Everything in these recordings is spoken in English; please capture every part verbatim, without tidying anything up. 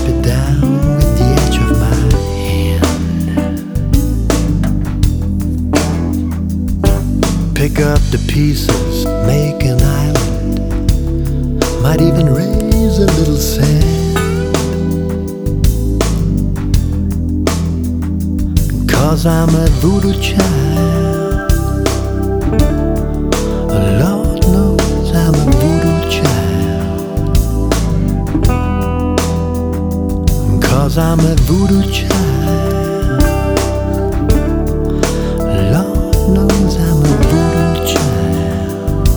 it down with the edge of my hand. Pick up the pieces, make an island, might even raise a little sand. 'Cause I'm a voodoo child. Lord knows I'm a voodoo child. 'Cause I'm a voodoo child. Lord knows I'm a voodoo child.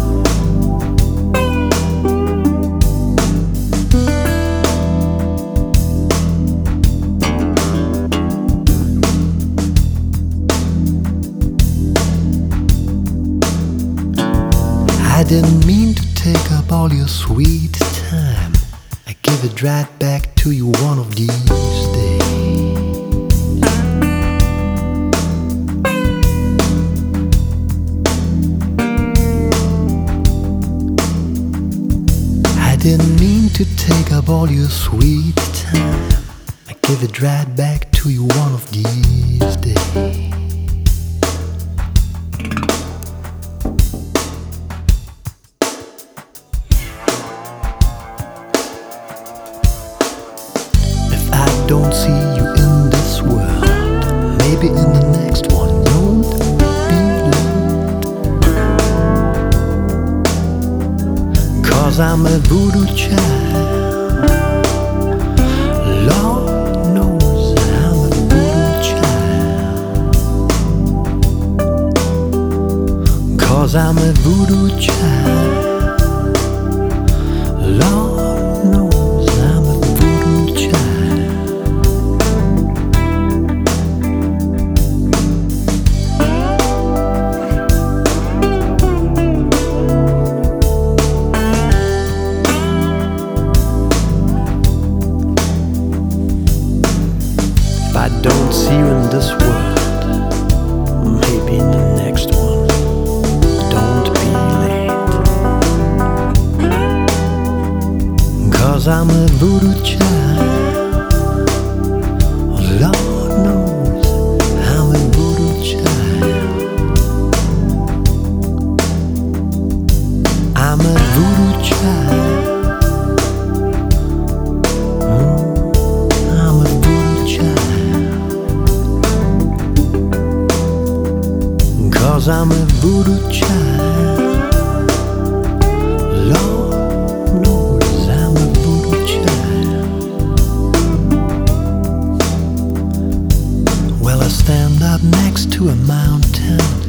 I didn't mean to take up all your sweet time. I give it right back to you one of these days. I didn't mean to take up all your sweet time. I give it right back to you one of these days. Don't see you in this world, maybe in the next one. Don't be late, 'cause I'm a voodoo child. Lord knows I'm a voodoo child. 'Cause I'm a voodoo child. Lord knows I'm a voodoo child. If I don't see you in this world, maybe in the next one. Don't be late, 'cause I'm a voodoo child. Lord knows I'm a voodoo child. I'm a voodoo child. Cause I'm a voodoo child. Lord knows I'm a voodoo child. Well, I stand up next to a mountain,